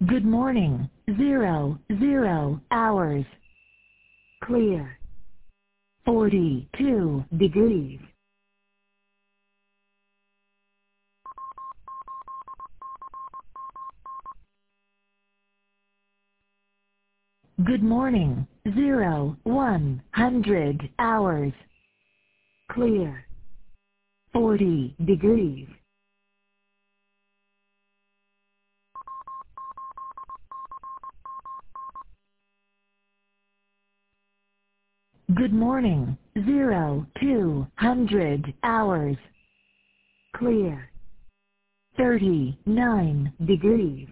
Good morning. 00 hours. Clear. 42 degrees. Good morning. 100 hours. Clear. 40 degrees. Good morning. 200 hours. Clear. 39 degrees.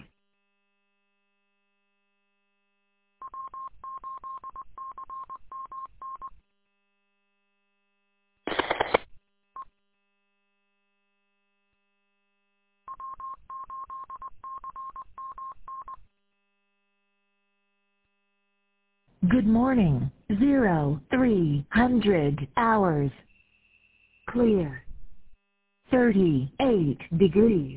Good morning. 300 hours. Clear. 38 degrees.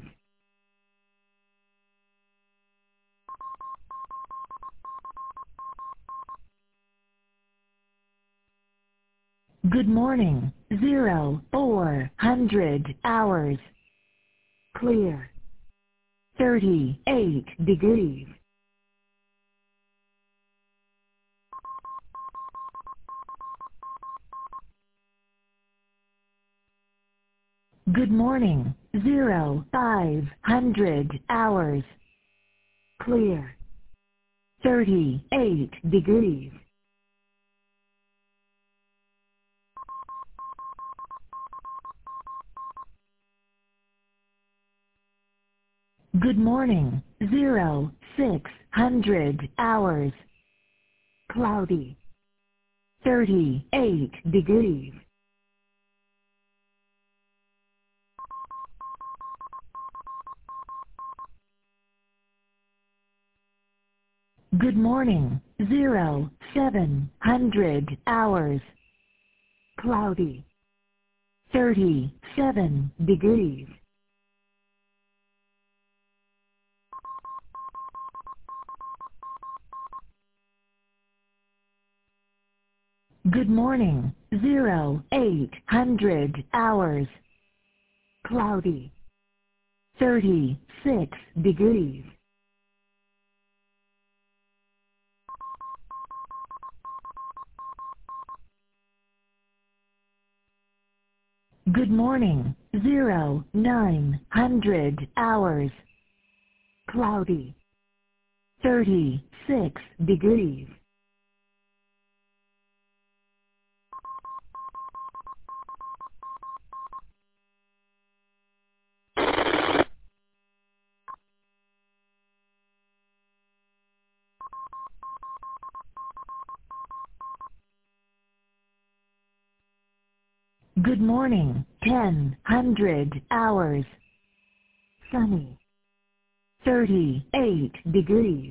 Good morning. 400 hours. Clear. 38 degrees. Good morning. 500 hours. Clear. 38 degrees. Good morning. 600 hours. Cloudy. 38 degrees. Good morning. 700 hours. Cloudy. 37 degrees. Good morning. 800 hours. Cloudy. 36 degrees. Good morning. 900 hours. Cloudy. 36 degrees. Good morning. 1000 hours. Sunny. 38 degrees.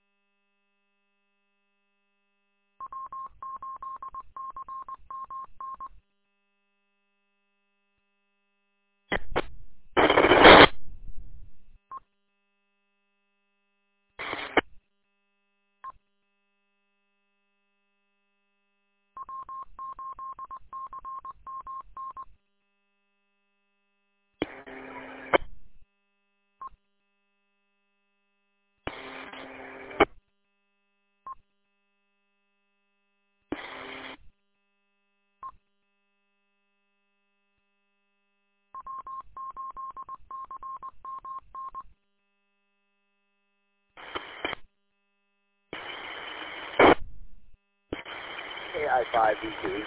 AI5V2.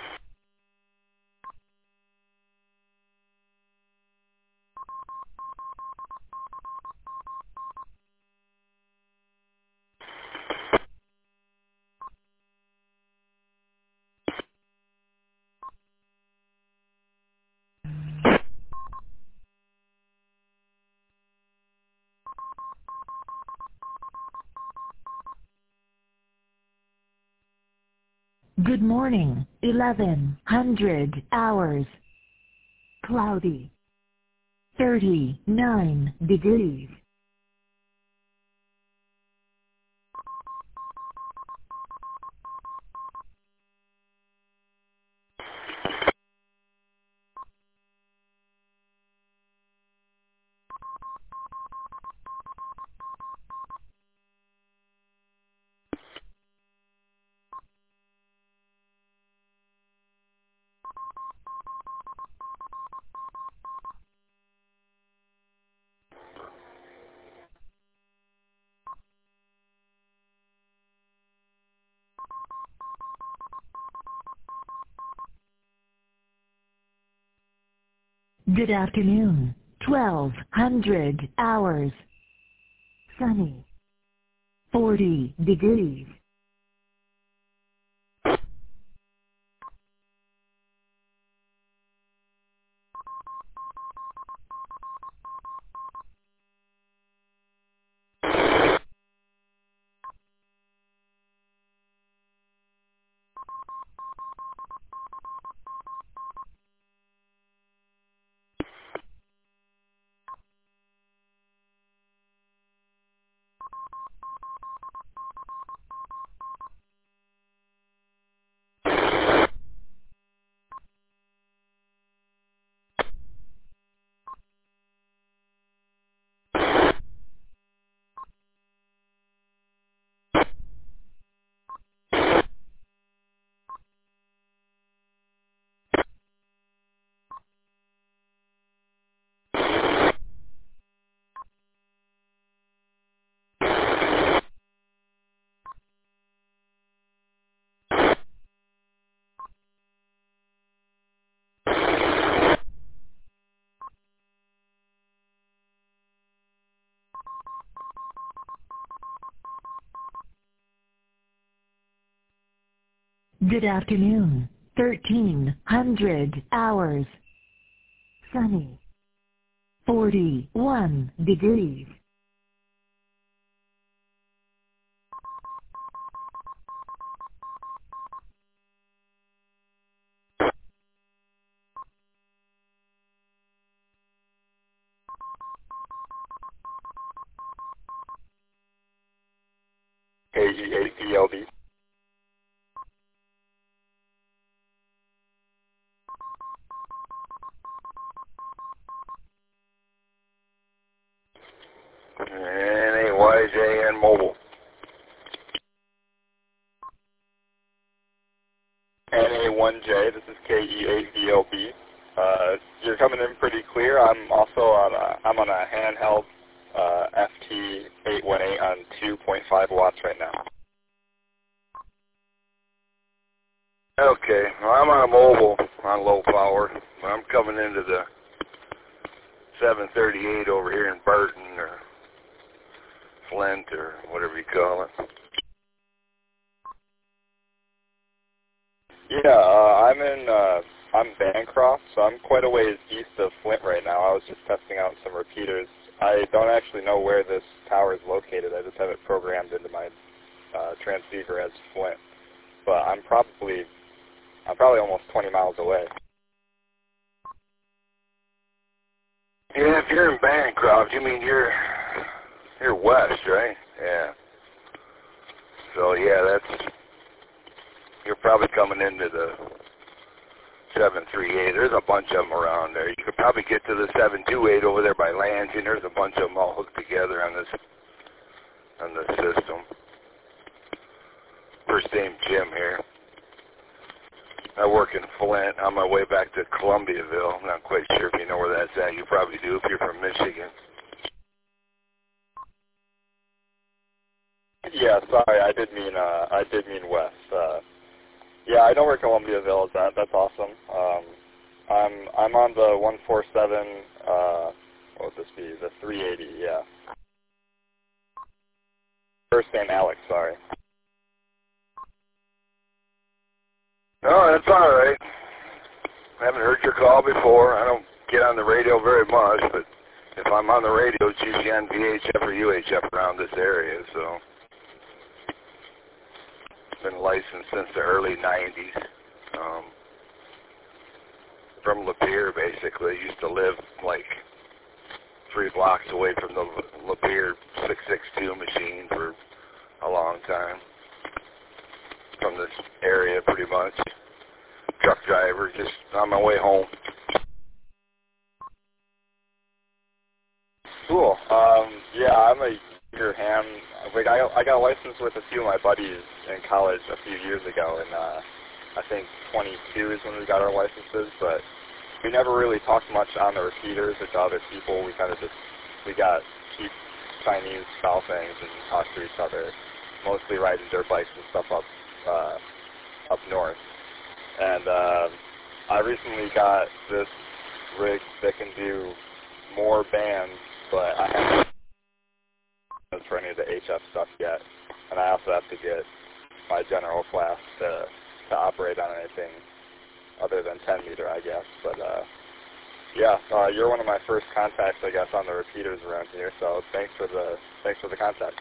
Good morning. 1100 hours. Cloudy. 39 degrees. Good afternoon. 1200 hours. Sunny. 40 degrees. Good afternoon. 1300 hours. Sunny. 41 degrees. KE8ELB. NAYJN Mobile. NA1J, this is KE8ELB. You're coming in pretty clear. I'm also on a handheld FT818 on 2.5 watts right now. Okay, well, I'm on a mobile on low power. I'm coming into the 738 over here in Burton or Flint or whatever you call it. Yeah, I'm Bancroft, so I'm quite a ways east of Flint right now. I was just testing out some repeaters. I don't actually know where this tower is located. I just have it programmed into my transceiver as Flint. But I'm probably almost 20 miles away. Yeah, if you're in Bancroft, you mean you're west, right? Yeah. So yeah, you're probably coming into the 738. There's a bunch of them around there. You could probably get to the 728 over there by Lansing. There's a bunch of them all hooked together on the system. First name Jim here. I work in Flint. On my way back to Columbiaville. I'm not quite sure if you know where that's at. You probably do if you're from Michigan. Yeah, sorry, I did mean west. Yeah, I know where Columbiaville is at. That's awesome. I'm on the 147. What would this be? The 380. Yeah. First name Alex. Sorry. No, that's all right. I haven't heard your call before. I don't get on the radio very much, but if I'm on the radio, it's usually on VHF or UHF around this area, so. Been licensed since the early 90s. From Lapeer, basically. Used to live like 3 blocks away from the Lapeer 662 machine for a long time. From this area, pretty much. Truck driver, just on my way home. Cool. Yeah, I'm a younger ham. Like I got licensed with a few of my buddies in college a few years ago, and I think 22 is when we got our licenses. But we never really talked much on the repeaters or to other people. We kind of we got cheap Chinese style things and talked to each other, mostly riding dirt bikes and stuff up north. And I recently got this rigs that can do more bands, but I haven't for any of the HF stuff yet, and I also have to get my general class to operate on anything other than 10 meter, I guess. But yeah, you're one of my first contacts, I guess, on the repeaters around here. So thanks for the contact.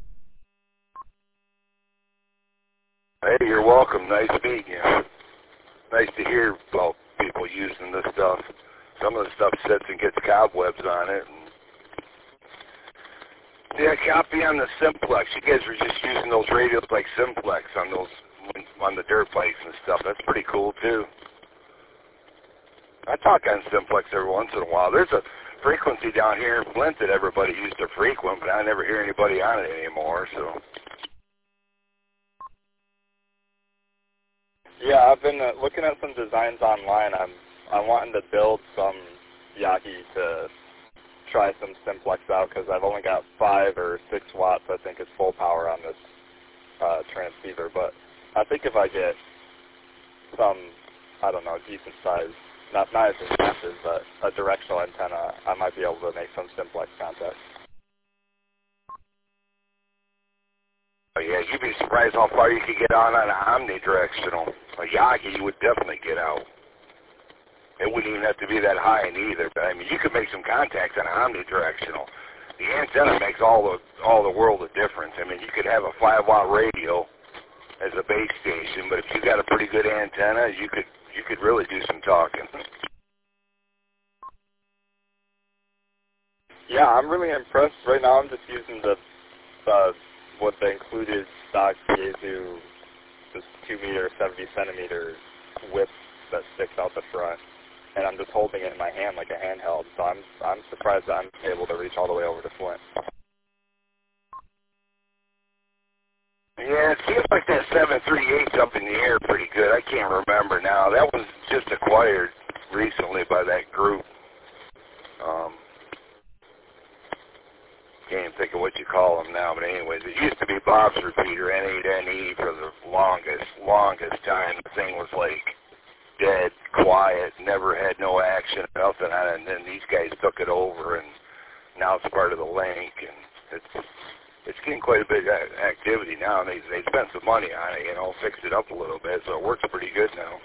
Hey, you're welcome. Nice meeting you. Nice to hear about people using this stuff. Some of the stuff sits and gets cobwebs on it. And yeah, copy on the Simplex. You guys were just using those radios like Simplex on the dirt bikes and stuff. That's pretty cool too. I talk on Simplex every once in a while. There's a frequency down here in Flint that everybody used to frequent, but I never hear anybody on it anymore. So yeah, I've been looking at some designs online. I'm wanting to build some Yagi to try some Simplex out because I've only got 5 or 6 watts, I think, is full power on this transceiver. But I think if I get some, I don't know, decent size, not as massive, but a directional antenna, I might be able to make some Simplex contacts. oh, yeah, you'd be surprised how far you could get on an omnidirectional. A Yagi, you would definitely get out. It wouldn't even have to be that high in either, but I mean, you could make some contacts on omnidirectional. The antenna makes all the world of difference. I mean, you could have a 5-watt radio as a base station, but if you got a pretty good antenna, you could really do some talking. Yeah, I'm really impressed. Right now, I'm just using the what the included stock Yaesu, this 2 meter, 70 centimeter whip that sticks out the front, and I'm just holding it in my hand like a handheld. So I'm surprised that I'm able to reach all the way over to Flint. Yeah, it seems like that 738's up in the air pretty good. I can't remember now. That was just acquired recently by that group. Can't even think of what you call them now, but anyways, it used to be Bob's repeater, N8NE, for the longest time. The thing was like dead, quiet, never had no action, nothing on it, and then these guys took it over, and now it's part of the Link, and it's getting quite a bit of activity now, and they spent some money on it, you know, fixed it up a little bit, so it works pretty good now.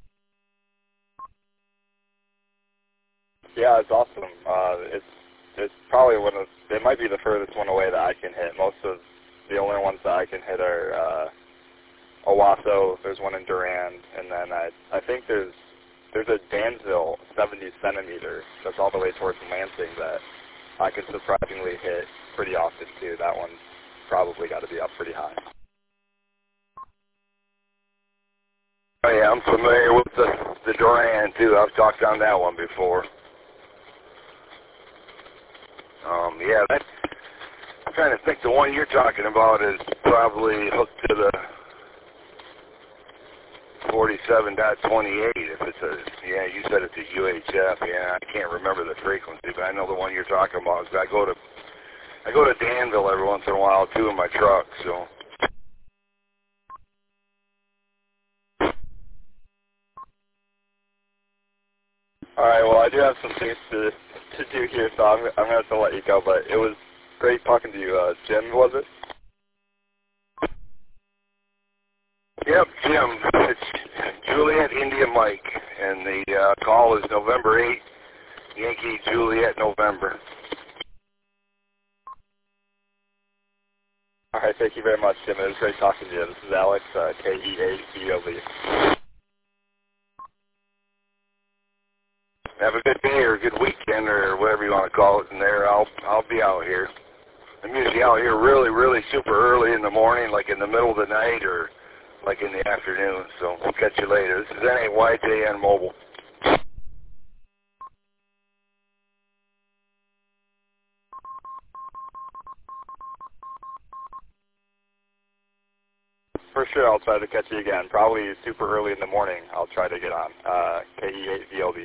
Yeah, it's awesome. It's probably it might be the furthest one away that I can hit. Most of the only ones that I can hit are Owasso, there's one in Durand, and then I think there's a Danville 70 centimeter that's all the way towards Lansing that I could surprisingly hit pretty often too. That one's probably got to be up pretty high. Oh yeah, I'm familiar with the Durand too. I've talked on that one before. Yeah, I'm trying to think. The one you're talking about is probably hooked to the 47.28. If it's yeah, you said it's a UHF. Yeah, I can't remember the frequency, but I know the one you're talking about. I go to Danville every once in a while too in my truck. So. All right, well, I do have some things to do here, so I'm going to have to let you go, but it was great talking to you. Jim, was it? Yep, Jim. It's Juliet India Mike, and the call is November 8th, Yankee Juliet November. All right, thank you very much, Jim. It was great talking to you. This is Alex, KEACOV. Have a good day or a good weekend or whatever you want to call it in there. I'll be out here. I'm usually out here really, really super early in the morning, like in the middle of the night or like in the afternoon. So we'll catch you later. This is NAYJN Mobile. For sure, I'll try to catch you again. Probably super early in the morning. I'll try to get on. KE8VOB.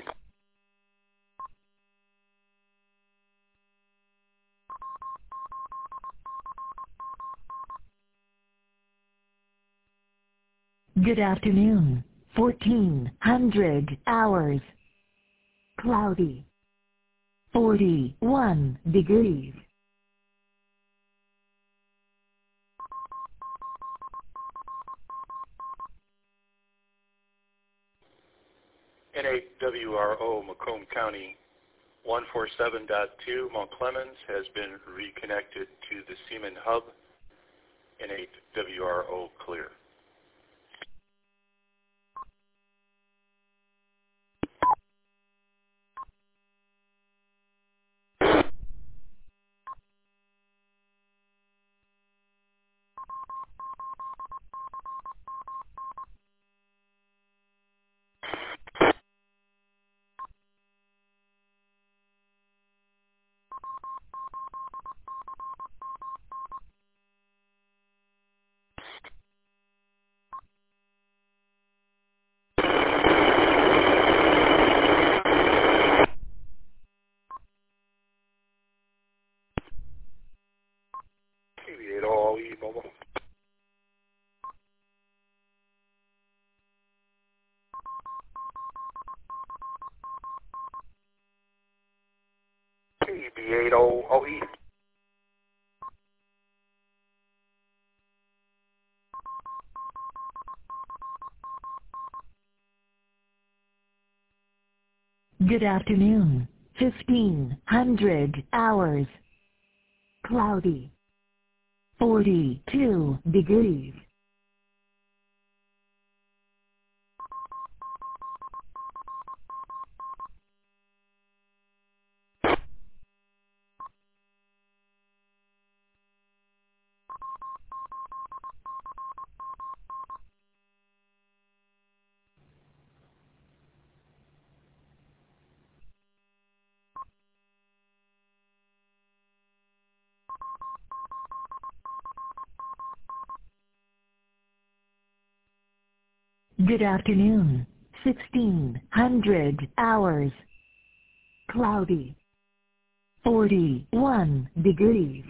Good afternoon. 1400 hours. cloudy, 41 degrees. N8WRO Macomb County 147.2 Mount Clemens has been reconnected to the Seaman Hub. N8WRO clear. KV8OE mobile. KV8OE. Good afternoon. 1500 hours. Cloudy, 42 degrees. Good afternoon. 1600 hours. Cloudy, 41 degrees.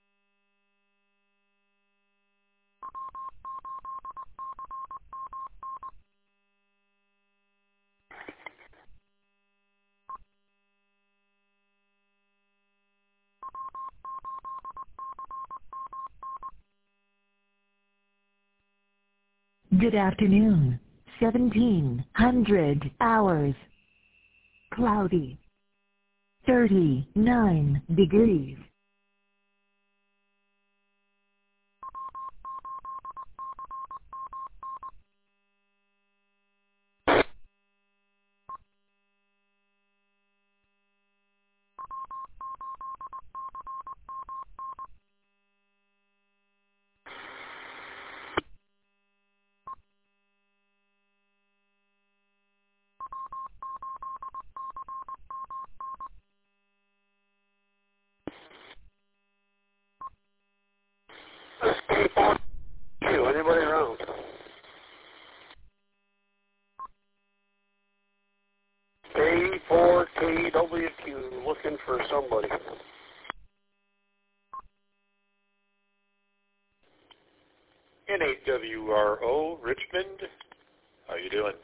Good afternoon. 1700 hours. Cloudy, 39 degrees. Anybody around? K4KWQ, looking for somebody. N8WRO Richmond, how you doing?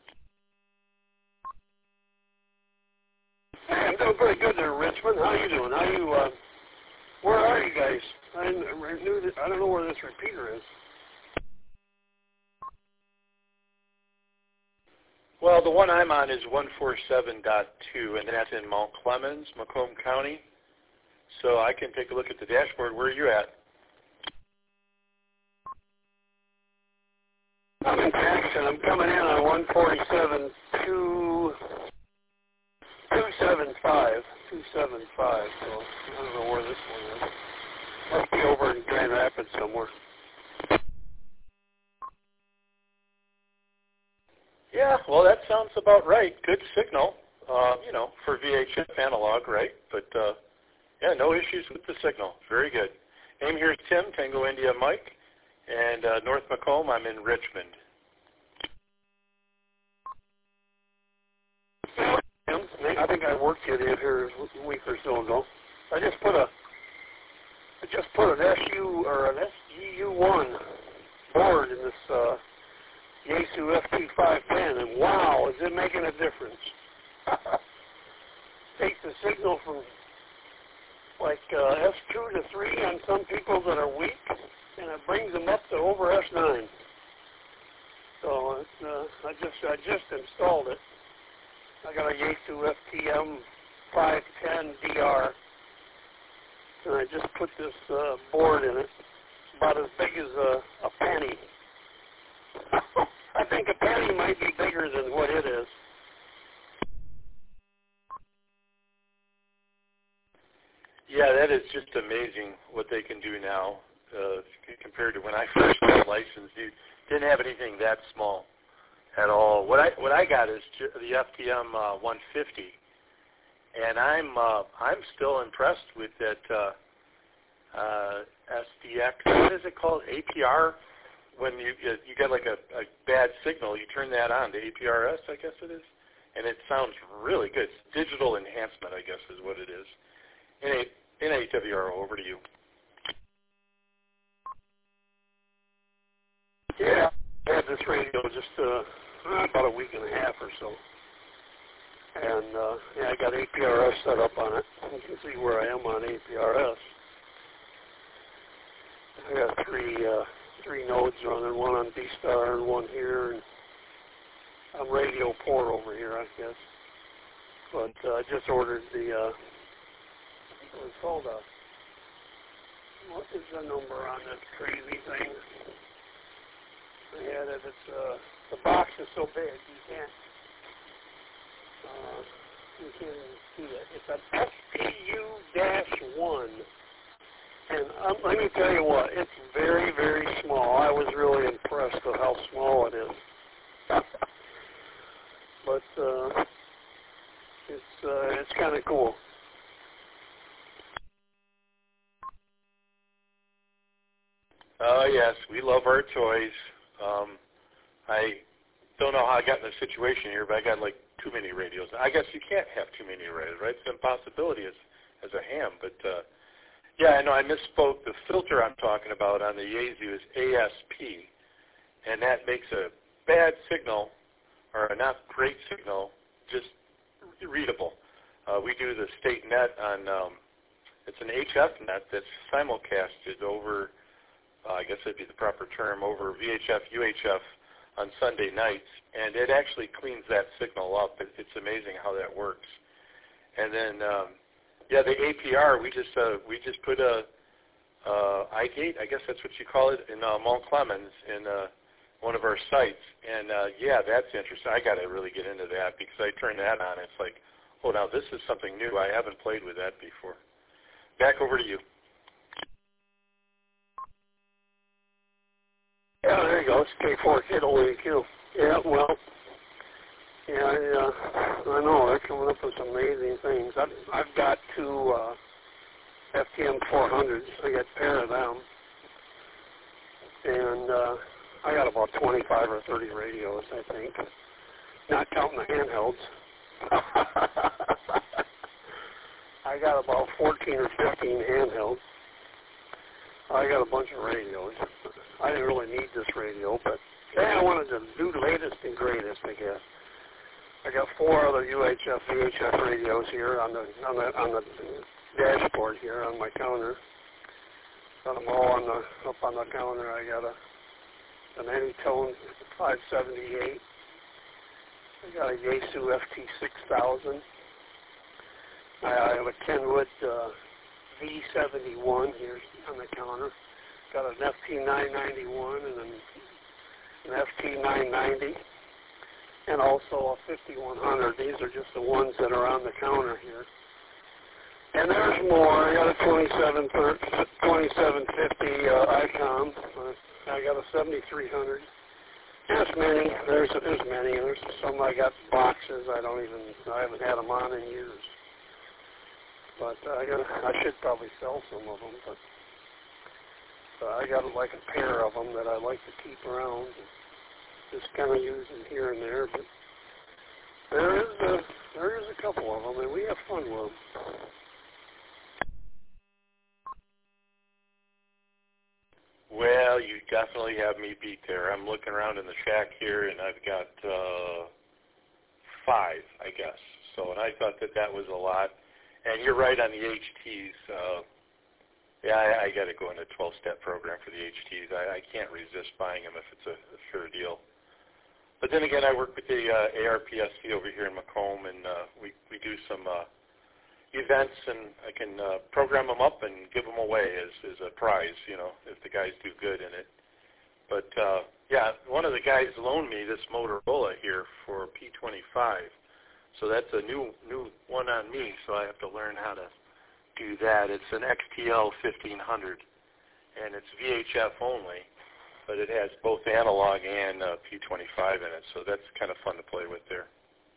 I'm doing pretty good there, Richmond. How you doing? Where are you guys? I don't know where this repeater is. Well, the one I'm on is 147.2, and that's in Mount Clemens, Macomb County. So I can take a look at the dashboard. Where are you at? I'm in Jackson. I'm coming in on 147.275. 275. So I don't know where this one is. Must be over in Grand Rapids somewhere. Yeah, well, that sounds about right. Good signal, for VHF analog, right? But, yeah, no issues with the signal. Very good. Name here is Tim, Tango India Mike, and North Macomb, I'm in Richmond. I think I worked with you here a week or so ago. I just put an SU or an SGU1 board in this Yaesu FT510, and wow, is it making a difference? take the signal from like S2 to 3 on some people that are weak, and it brings them up to over S9. So it's, I just installed it. I got a Yaesu FTM 510 DR, and I just put this board in it, about as big as a penny. I think a penny might be bigger than what it is. Yeah, that is just amazing what they can do now compared to when I first got licensed. You didn't have anything that small at all. What I got is the FTM 150, and I'm still impressed with that SDX. What is it called? APR. When you get like a bad signal, you turn that on to APRS, I guess it is, and it sounds really good. It's digital enhancement, I guess, is what it is. In AWRO, over to you. Yeah, I had this radio just about a week and a half or so. And yeah, I got APRS set up on it. You can see where I am on APRS. I got three nodes running, one on D-Star and one here. And I'm radio 4 over here, I guess. But I just ordered the... It's called what is the number on this crazy thing? Yeah, that it's the box is so big you can't even see it. It's an SPU-1, and let me tell you what, it's very, very small. I was really impressed with how small it is. But it's kind of cool. Oh, yes, we love our toys. I don't know how I got in this situation here, but I got like too many radios. I guess you can't have too many radios, right? It's an impossibility as a ham. But, yeah, I know I misspoke. The filter I'm talking about on the Yaesu is ASP, and that makes a bad signal, or a not great signal, just readable. We do the state net on, it's an HF net that's simulcasted over, I guess that'd be the proper term, over VHF, UHF on Sunday nights, and it actually cleans that signal up. It's amazing how that works. And then, yeah, the APR, we just put a iGate, I guess that's what you call it, in Mont Clemens in one of our sites. And, yeah, that's interesting. I got to really get into that because I turn that on. It's like, oh, now this is something new. I haven't played with that before. Back over to you. Yeah, there you go. It's K4 Kid OAQ. Yeah, well, yeah, I know. They're coming up with some amazing things. I've got two FTM 400s. I got a pair of them. And I got about 25 or 30 radios, I think. Not counting the handhelds. I got about 14 or 15 handhelds. I got a bunch of radios. I didn't really need this radio, but yeah, I wanted to do latest and greatest, I guess. I got 4 other UHF, VHF radios here on the dashboard here on my counter. Got them all up on the counter. I got an Anytone 578. I got a Yaesu FT6000. I have a Kenwood V71 here on the counter. Got an FT991 and an FT990, and also a 5100. These are just the ones that are on the counter here. And there's more. I got a 2750 ICOM. I got a 7300. There's many. There's many. There's some I got boxes. I haven't had them on in years. But I should probably sell some of them. But I got like a pair of them that I like to keep around, and just kind of use them here and there. But there is a couple of them, and we have fun with them. Well, you definitely have me beat there. I'm looking around in the shack here, and I've got 5, I guess. So, and I thought that was a lot. And you're right on the HTs. I got to go into a 12-step program for the HTs. I can't resist buying them if it's a fair deal. But then again, I work with the ARPSC over here in Macomb, and we do some events, and I can program them up and give them away as a prize, if the guys do good in it. But, one of the guys loaned me this Motorola here for P25. So that's a new one on me, so I have to learn how to do that. It's an XTL 1500, and it's VHF only, but it has both analog and P25 in it, so that's kind of fun to play with there.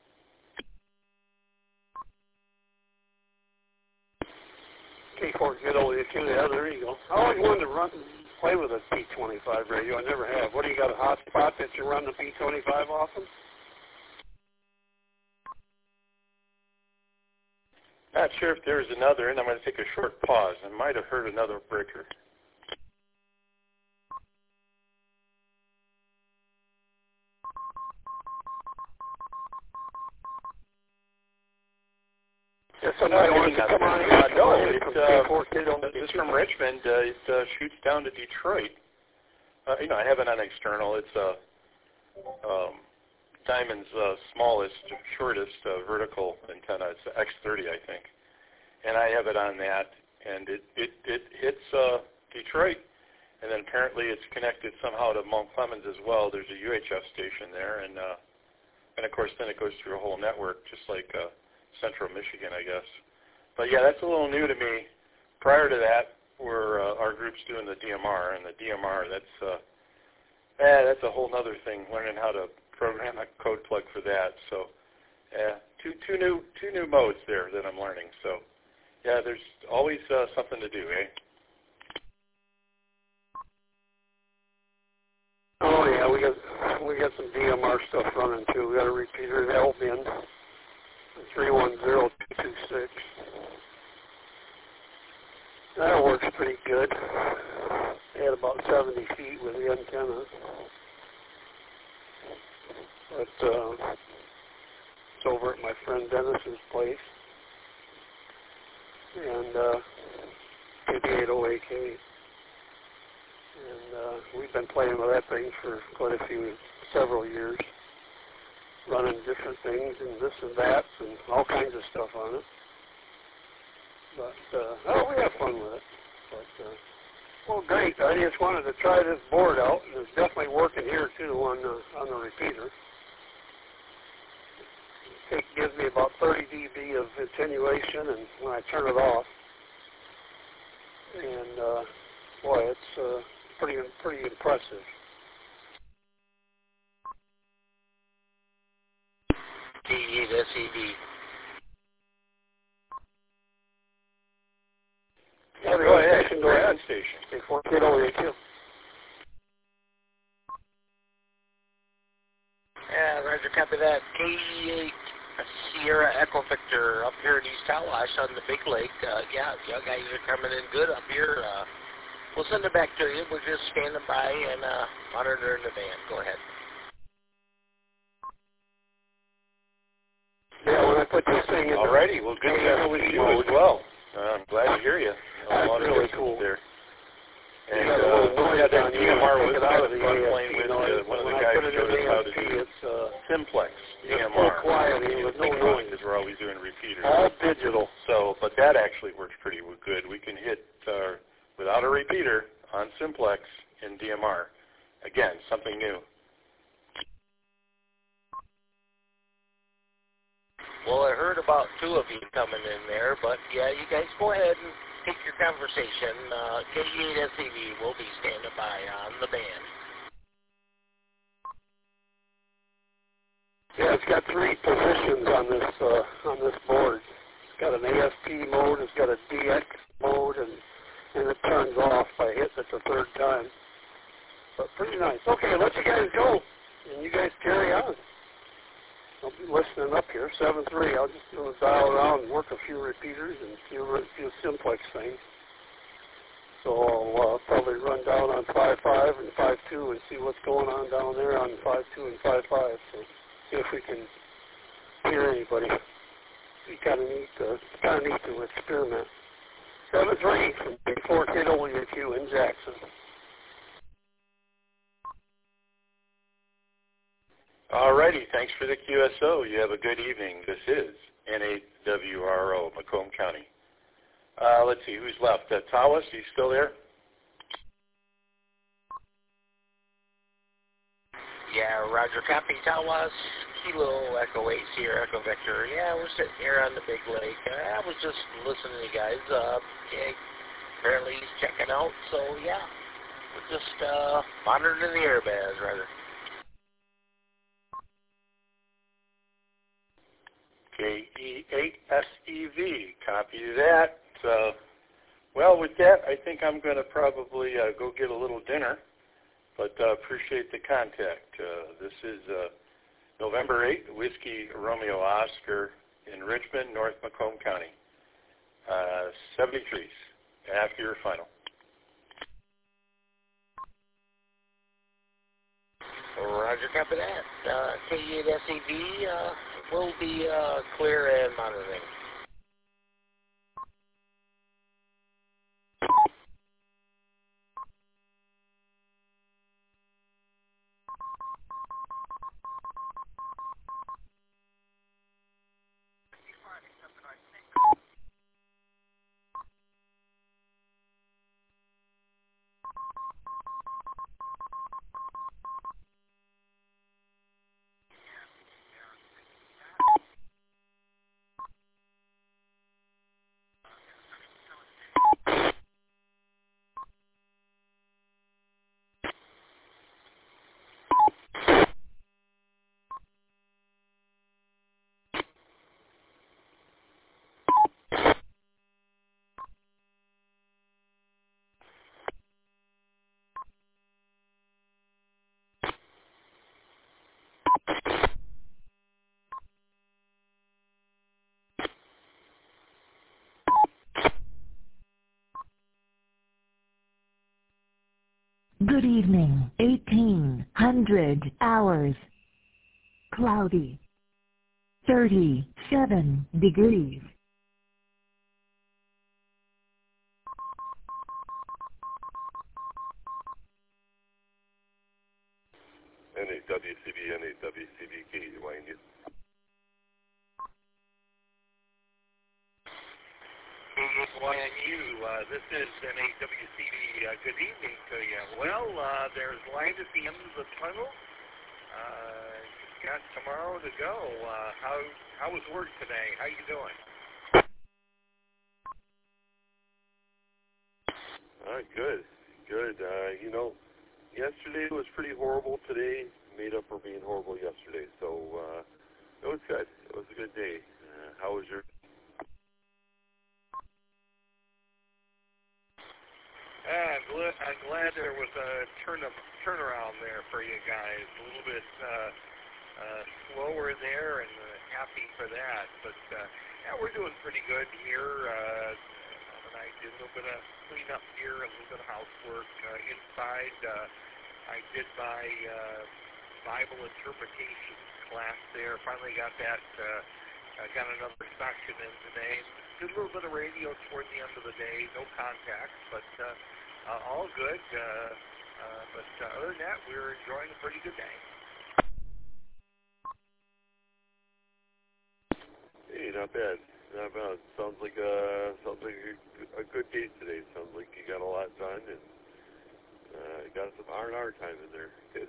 K4 good old you too. Yeah, there you go. I always wanted to play with a P25 radio. I never have. What do you got, a hot spot that you run the P25 off of? Not sure if there's another, and I'm going to take a short pause. I might have heard another breaker. Somebody wants to come on in. No, it's from Richmond. It shoots down to Detroit. I have it on external. It's Diamond's smallest, shortest vertical antenna. It's X30, I think. And I have it on that, and it hits Detroit. And then apparently it's connected somehow to Mount Clemens as well. There's a UHF station there, and of course then it goes through a whole network, just like Central Michigan, I guess. But yeah, that's a little new to me. Prior to that, our group's doing the DMR, and the DMR, that's a whole other thing. Learning how to program a code plug for that. So, two new modes there that I'm learning. So, yeah, there's always something to do, eh? Oh yeah, we got some DMR stuff running too. We got a repeater at Albion, 310226. That works pretty good. They had about 70 feet with the antenna. But it's over at my friend Dennis's place. And KB80AK. And we've been playing with that thing for several years. Running different things and this and that and all kinds of stuff on it. But, we have fun with it. But, well, great. I just wanted to try this board out, and it's definitely working here, too, on the repeater. It gives me about 30 dB of attenuation, and when I turn it off, and, boy, it's pretty impressive. K8SED. Yeah, go ahead. Go ahead. Station. Yeah, Roger, copy that. KE8 Sierra Echo Victor up here in East Tawash on the Big Lake. You guys are coming in good up here. We'll send it back to you. We're just standing by and monitoring the band. Go ahead. Yeah, when I put this thing in. Alrighty, well, good to with you as well. I'm glad to hear you. That's really cool. There. And that DMR was kind of fun playing with one of the guys showed us how to do simplex DMR. With no noise. Because we're always doing repeaters. All digital. So, but that actually works pretty good. We can hit without a repeater on simplex in DMR. Again, something new. Well, I heard about two of you coming in there, but yeah, you guys go ahead and take your conversation. K8SED will be standing by on the band. Yeah, it's got three positions on this board. It's got an ASP mode, it's got a DX mode, and it turns off by hitting it the third time. But pretty nice. Okay, let you guys go, and you guys carry on. I'll be listening up here, 7-3. I'll just do a dial around and work a few repeaters and a few simplex things. So I'll probably run down on 5.5 and 5.2 and see what's going on down there on 5.2 and 5.5. So see if we can hear anybody. You kind of need to experiment. 7-3 from Big Fork KWQ in Jackson. All righty. Thanks for the QSO. You have a good evening. This is NAWRO, Macomb County. Let's see who's left. Tawas, you still there? Yeah, Roger. Copy. Tawas, Kilo, Echo 8, Sierra, Echo Victor. Yeah, we're sitting here on the big lake. I was just listening to you guys. Yeah, apparently he's checking out. So, yeah, we're just monitoring the airbands, rather. KE8SEV. Copy that. Well, with that, I think I'm going to probably go get a little dinner, but appreciate the contact. This is November 8th, Whiskey Romeo Oscar in Richmond, North Macomb County. 73s. After your final. Roger, copy that. KE8SEV will be clear and monitoring. Good evening. 1800 hours. Cloudy. 37 degrees. NAWCB, NAWCBK, Wayne. KYNU, this is NAWCB. Good evening to you. Well, there's light at the end of the tunnel. Got tomorrow to go. How was work today? How you doing? Good. Yesterday was pretty horrible. Today made up for being horrible yesterday. So it was good. It was a good day. How was your? I'm glad there was a turnaround there for you guys. A little bit slower there, and happy for that. But yeah, we're doing pretty good here. And I did a little bit of cleanup here, a little bit of housework inside. I did my Bible interpretation class there. Finally got that. Got another section in today. Did a little bit of radio toward the end of the day. No contacts, but all good. But other than that, we're enjoying a pretty good day. Hey, not bad. Not bad. Sounds like a good day today. Sounds like you got a lot done and got some R&R time in there. Good.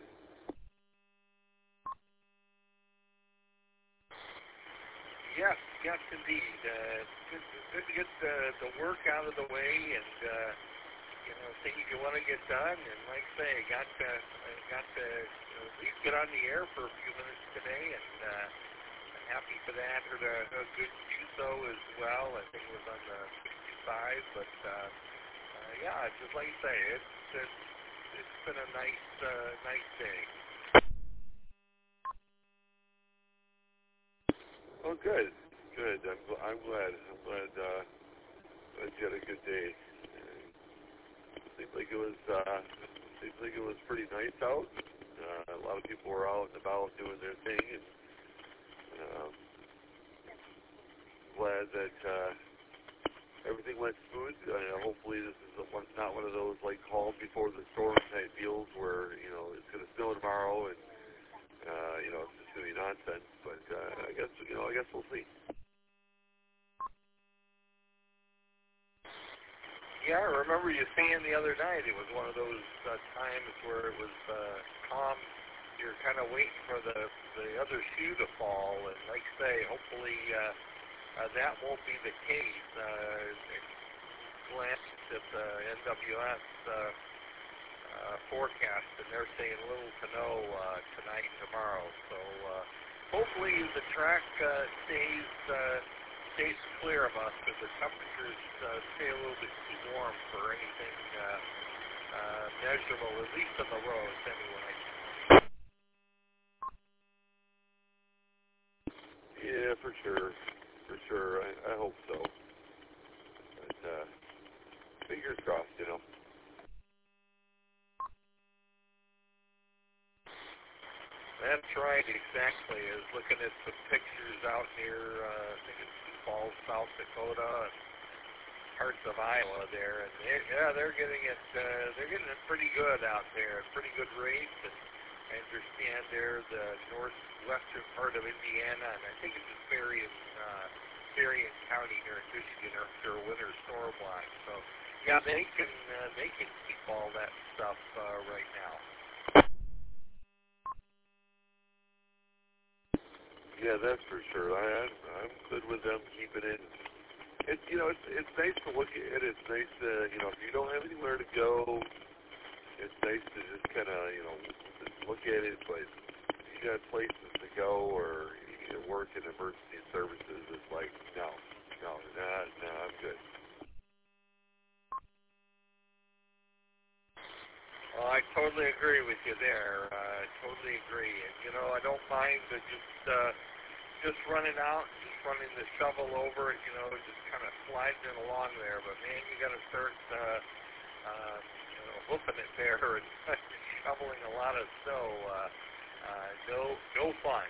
Yes, indeed. Good to get the work out of the way and things you want to get done. And like I say, got to at least get on the air for a few minutes today, and I'm happy for that. Heard a good QSO as well. I think it was on the 65, but yeah, just like you say, it's been a nice day. Oh, good. I'm glad you had a good day. Seems like it was pretty nice out. A lot of people were out and about doing their thing, and glad that everything went smooth. Hopefully this is not one of those like calm before the storm type deals where it's going to snow tomorrow and it's just going to be nonsense. But I guess we'll see. Yeah, I remember you saying the other night it was one of those times where it was calm. You're kind of waiting for the other shoe to fall, and like I say, hopefully that won't be the case. Glanced at the NWS forecast, and they're saying little to no tonight and tomorrow. So hopefully the track stays clear of us, and the temperatures stay a little bit too warm for anything measurable, at least on the roads anyway. Yeah, for sure. I hope so. But fingers crossed, That's right, exactly. I was looking at some pictures out near, I think it's Sioux Falls, South Dakota, and parts of Iowa there, and they're getting it pretty good out there, pretty good rates, and I understand they're the northwestern part of Indiana, and I think it's just Berrien County here in Michigan after a winter storm watch. So yeah, they can keep all that stuff right now. Yeah, that's for sure. I'm good with them keeping it. It's nice to look at it. It's nice to if you don't have anywhere to go, it's nice to just kind of just look at it. But if you got places to go or you need to work in emergency services, it's like no, I'm good. Well, I totally agree with you there. I totally agree. And I don't mind just running out, just running the shovel over it, just kind of sliding it along there. But man, you got to start, hoofing it there and shoveling a lot of snow. No fun.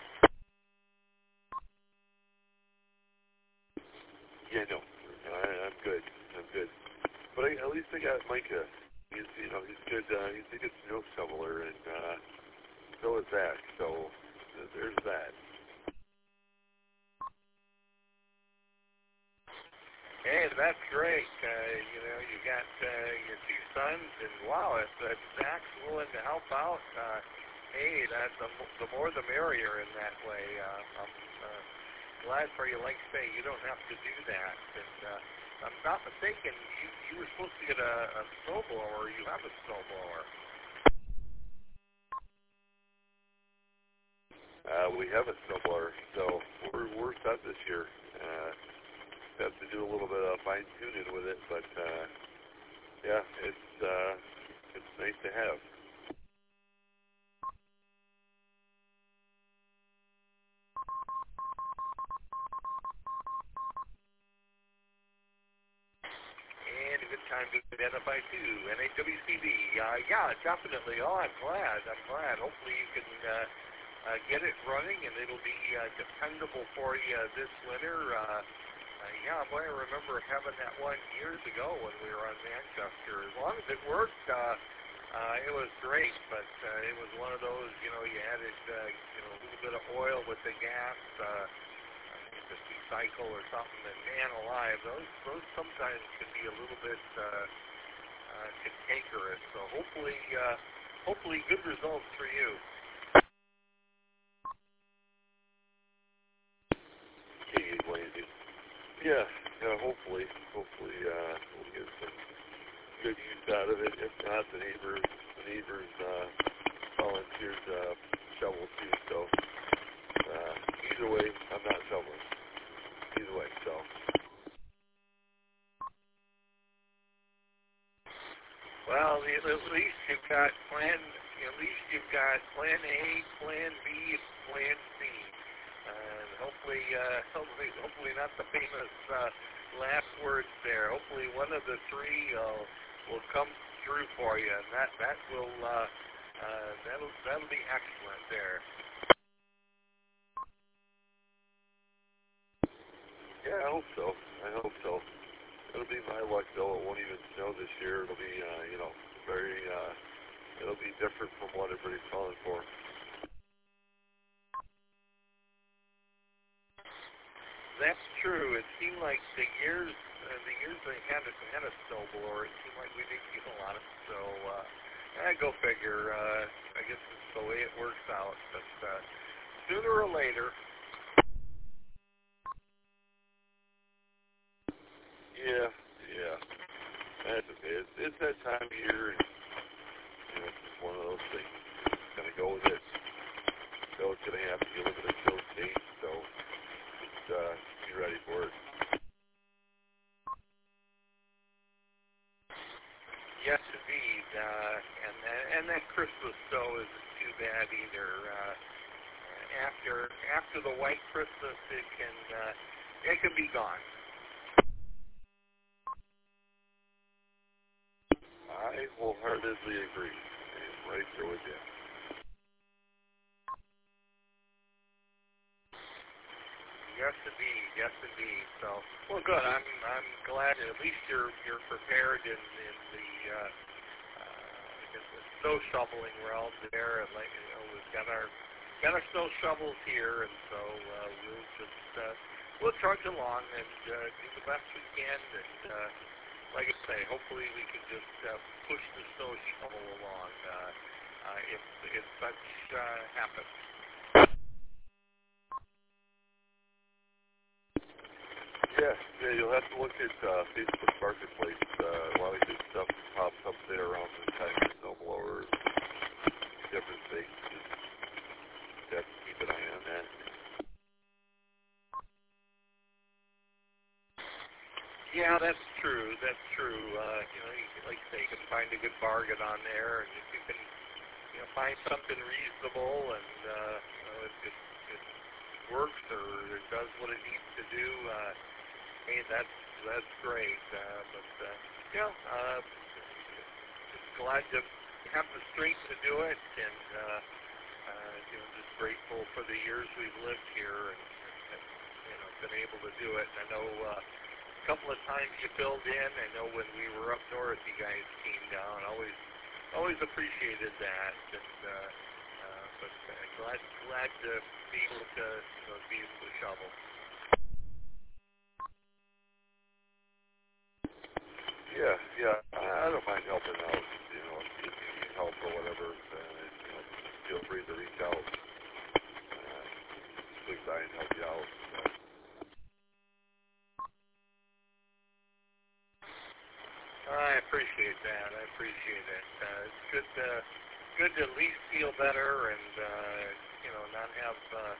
Yeah, no, I'm good. But at least I got Micah. He's good. He's a good snow shoveler, and so is Zach. So there's that. Hey, that's great. You got your two sons, and wow, if Zach's willing to help out, hey, that's the more the merrier in that way. I'm glad for you. Like I say, you don't have to do that. And I'm not mistaken, you were supposed to get a snowblower. You have a snowblower. We have a snowblower, so we're set this year. Have to do a little bit of fine tuning with it, but yeah, it's nice to have. And a good time to identify too. NHWCB, yeah, definitely. Oh, I'm glad. Hopefully you can get it running, and it'll be dependable for you this winter. Yeah, boy, I remember having that one years ago when we were on Manchester. As long as it worked, it was great. But it was one of those, you added, a little bit of oil with the gas, the cycle or something. And man, alive, those sometimes can be a little bit cantankerous. So hopefully, good results for you. Yeah, hopefully we'll get some good use out of it. If not, the neighbors volunteered to shovel too. So either way, I'm not shoveling. Either way, so. Well, at least you've got plan A, plan B, and plan C. Hopefully not the famous last words there. Hopefully one of the three will come through for you, and that'll be excellent there. Yeah, I hope so. It'll be my luck, though. It won't even snow this year. It'll be, very, it'll be different from what everybody's calling for. That's true. It seemed like the years they had a snowblower, it seemed like we didn't get a lot of snow. Go figure. I guess it's the way it works out. But sooner or later. Yeah. That's okay. It's that time of year, and it's just one of those things. Just gonna go with it. So it's gonna happen. You live in a chill state, so just be ready for it. Yes, indeed. And that Christmas snow isn't too bad either. After the white Christmas, it can be gone. I wholeheartedly agree. I'm right there with you. Yes, indeed. So, well, good. I'm glad at least you're prepared in the snow shoveling realm there, and we've got our snow shovels here, and so we'll trudge along and do the best we can, and like I say, hopefully we can just push the snow shovel along if such happens. Yeah, you'll have to look at Facebook Marketplace. A lot of good stuff pops up there around the time of snowblowers, different things. Just have to keep an eye on that. Yeah, that's true. Like I say, you can find a good bargain on there, and if you can, find something reasonable, and it works or it does what it needs to do. Hey, that's great. Just glad to have the strength to do it, and just grateful for the years we've lived here and been able to do it. I know a couple of times you filled in. I know when we were up north, you guys came down. Always appreciated that. But glad to be able to shovel. Yeah. I don't mind helping out. If you need help or whatever, feel free to reach out. Swing by and help you out. I appreciate that. It's good to at least feel better and not have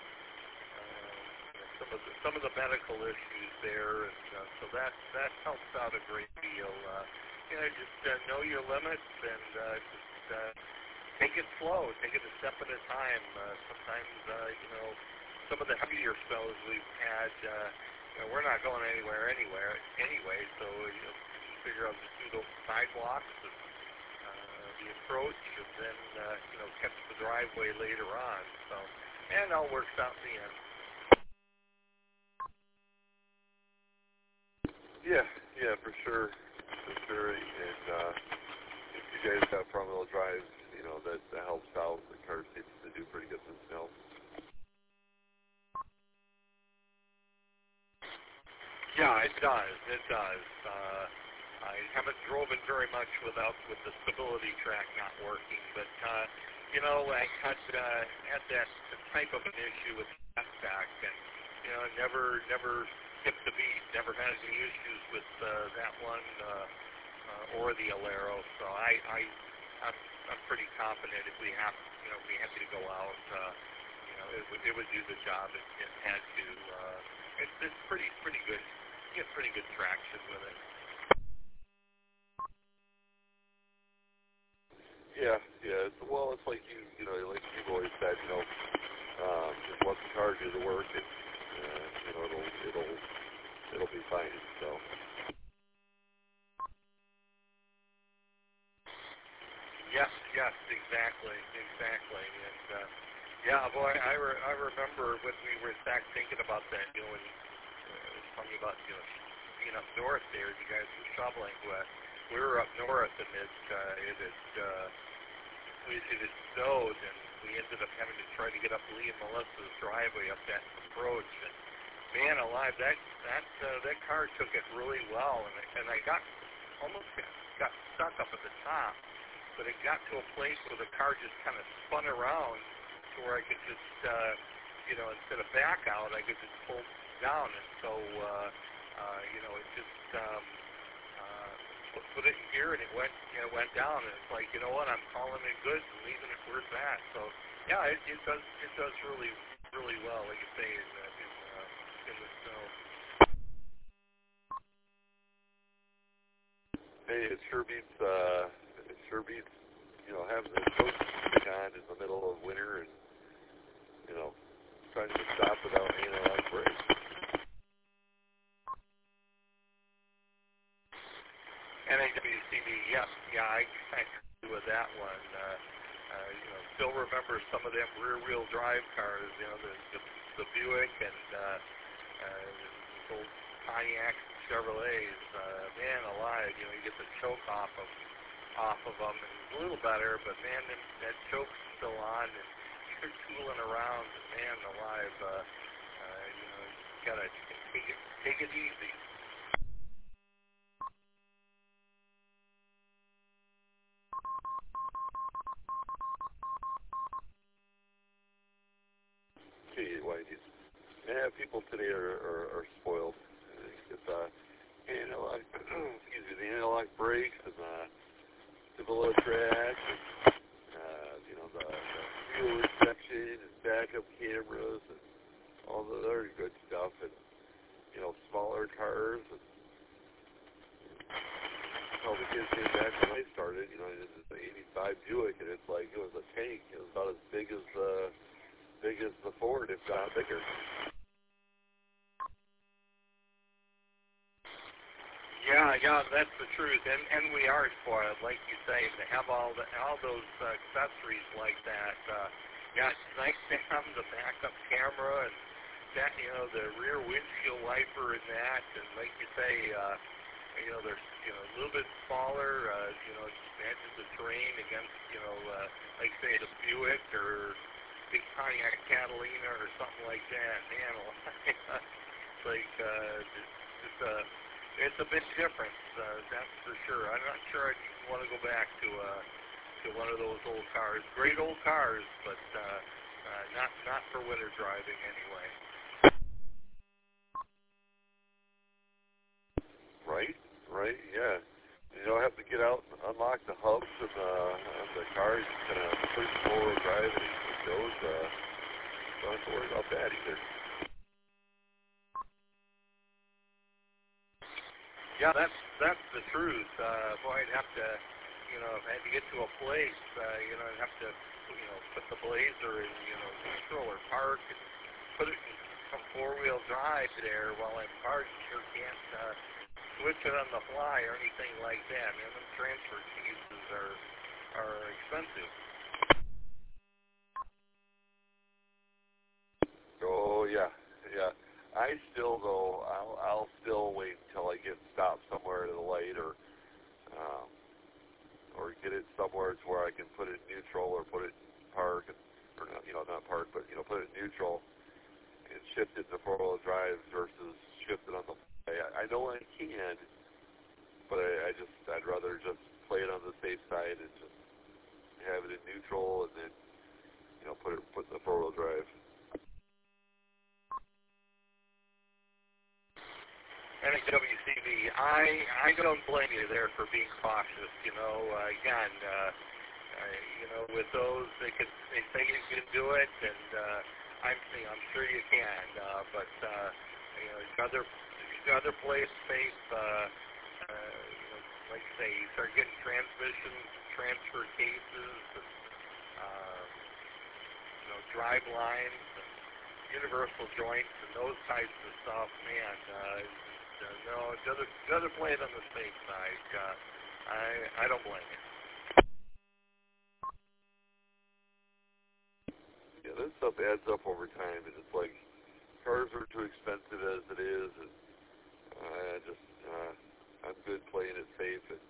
some of the medical issues there, and so that helps out a great deal. Just know your limits and just take it slow, take it a step at a time. Sometimes some of the heavier snows we've had, we're not going anywhere anyway, so figure out just do those sidewalks and the approach, and then catch the driveway later on. So, and it all works out in the end. Yeah, for sure. And if you guys have front-wheel drives, that helps out. The car seems to do pretty good in the snow. Yeah, it does. I haven't driven very much with the stability track not working, but I had that type of an issue with the back, and never skipped a beat. Never had any issues with that one or the Alero. So I'm pretty confident if we have to go out, it would do the job it had to. It's pretty good. You get pretty good traction with it. Yeah. Well, it's like like you've always said, just let the car do the work, and it'll be fine. So. Yes, exactly. And boy, I remember when we were back thinking about that, when telling you about, being up north there, you guys were shoveling. We were up north, and it snowed, and we ended up having to try to get up Lee and Melissa's driveway up that approach. And man alive, that car took it really well, and I almost got stuck up at the top, but it got to a place where the car just kind of spun around to where I could just, instead of back out, I could just pull down, and so, it just put it in gear, and it went down, and it's like, you know what, I'm calling it good and leaving it where it's at. So, yeah, it does really, really well, like you say, in the snow. Hey, it sure beats, having the coach stick on in the middle of winter and, trying to stop without analog brakes. NAWCB, yeah, I agree with that one. Still remember some of them rear-wheel drive cars, the Buick and old Pontiac Chevrolets. Man alive, you get the choke off of them, and it's a little better, but man, that choke's still on, and you're tooling around, and man alive, you gotta take it easy. Yeah, people today are spoiled. It's analog, the analog brakes and the below track, and the fuel injection and backup cameras and all the other good stuff, and smaller cars. And all the kids came back when I started. It was the '85 Buick, and it's like it was a tank. It was about as big as the Ford, if not bigger. Yeah, that's the truth, and we are spoiled, like you say, to have all those accessories like that. It's nice to have the backup camera and that, the rear windshield wiper and that, and like you say, they're a little bit smaller. Imagine the terrain against, like say the Buick or big Pontiac Catalina or something like that. Man, it's like it's a bit different, that's for sure. I'm not sure I'd want to go back to one of those old cars. Great old cars, but not for winter driving anyway. Right, yeah. You don't have to get out and unlock the hubs of the car. You just kind of push the forward drive and it goes. Don't have to worry about that either. Yeah, that's the truth. Boy, I'd have to, if I had to get to a place, I'd have to, put the Blazer in, neutral or park and put it in some four-wheel drive there while I'm parked. Sure can't switch it on the fly or anything like that. Man, them transfer cases are expensive. Oh yeah. I still though I'll still wait until I get stopped somewhere at a light or get it somewhere to where I can put it in neutral or put it in park or not park, but put it in neutral and shift it to four-wheel drive versus shift it on the fly. I know I can, but I'd rather just play it on the safe side and just have it in neutral and then put the four-wheel drive. NAWCB, I don't blame you there for being cautious. Again, with those they say you can do it, and I'm sure you can. But you got other play it safe. Like I say, you start getting transmissions, transfer cases, and drive lines, and universal joints, and those types of stuff. Man. No, the other play it on the safe side. I don't blame you. Yeah, this stuff adds up over time, and it's like cars are too expensive as it is, and I'm good playing it safe and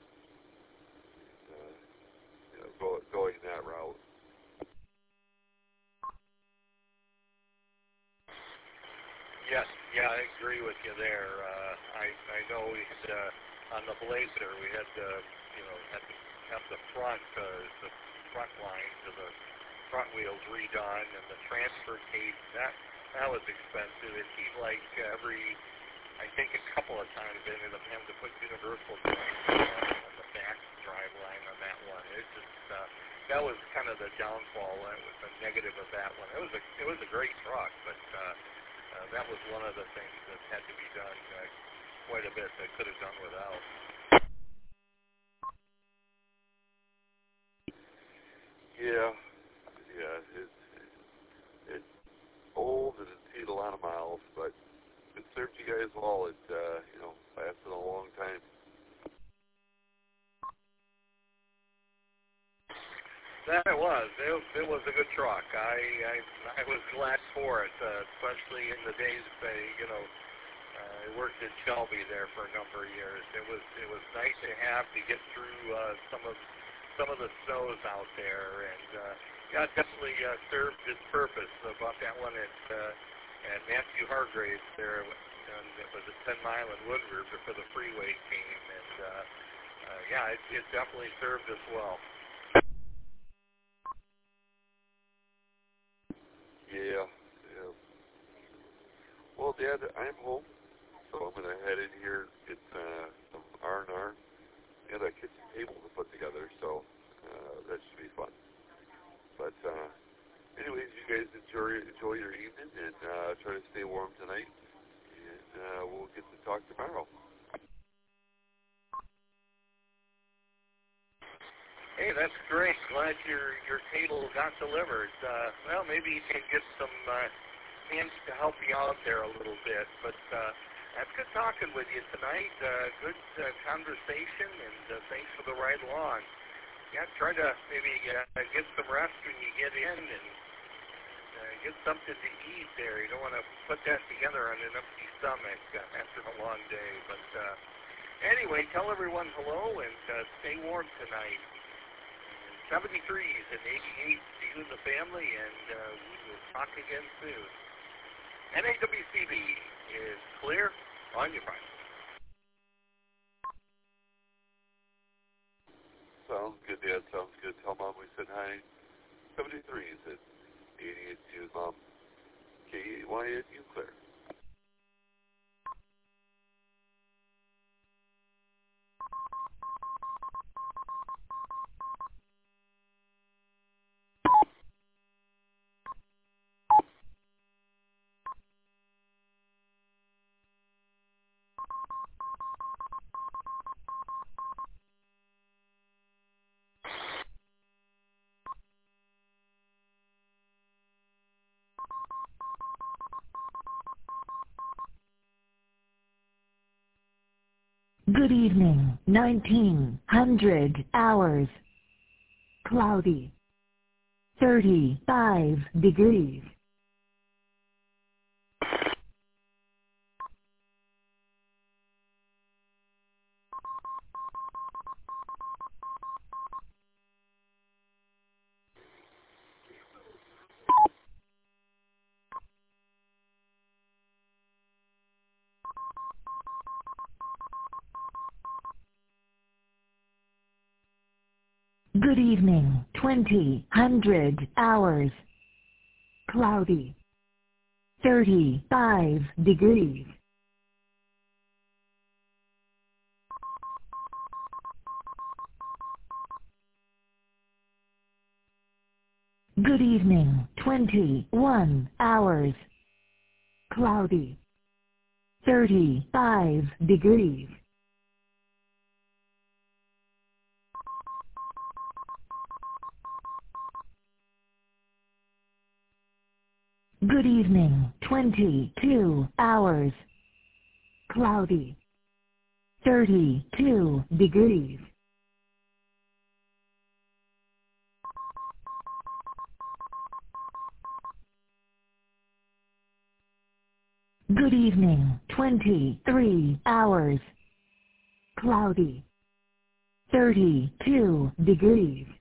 going that route. Yes, yeah, I agree with you there. I know on the Blazer we had to have the front line to the front wheels redone, and the transfer case that was expensive. It seemed like I think a couple of times they ended up having to put universal joints on the back drive line on that one. It just that was kind of the downfall. That was the negative of that one. It was a great truck, but that was one of the things that had to be done quite a bit that could have done without. Yeah, it's old and it's seen a lot of miles, but it served you guys well. It lasted a long time. That it was. It was a good truck. I was glad for it, especially in the days I worked at Shelby there for a number of years. It was nice to have to get through some of the snows out there, and it definitely served its purpose. About that one at Matthew Hargraves there, and it was a 10-mile in Wood River for the freeway team, and it definitely served us well. Yeah. Well, Dad, I'm home, so I'm going to head in here, get some R&R and a kitchen table to put together, so that should be fun. But anyways, you guys enjoy your evening, and try to stay warm tonight, and we'll get to talk tomorrow. Hey, that's great. Glad your table got delivered. Well, maybe you can get some hands to help you out there a little bit. But that's good talking with you tonight. Good conversation, and thanks for the ride along. Yeah, try to maybe get some rest when you get in, and get something to eat there. You don't want to put that together on an empty stomach after a long day. But anyway, tell everyone hello, and stay warm tonight. 73s and 88s to you and the family, and we will talk again soon. NAWCB is clear on your mind. Sounds good, Dad. Sounds good. Tell Mom we said hi. 73s and 88s to you, Mom. KAYNU clear. Good evening, 1900 hours. Cloudy. 35 degrees. Good evening, 2000 hours. Cloudy. 35 degrees. Good evening, 21 hours. Cloudy. 35 degrees. Good evening, 22 hours. Cloudy. 32 degrees. Good evening, 23 hours. Cloudy. 32 degrees.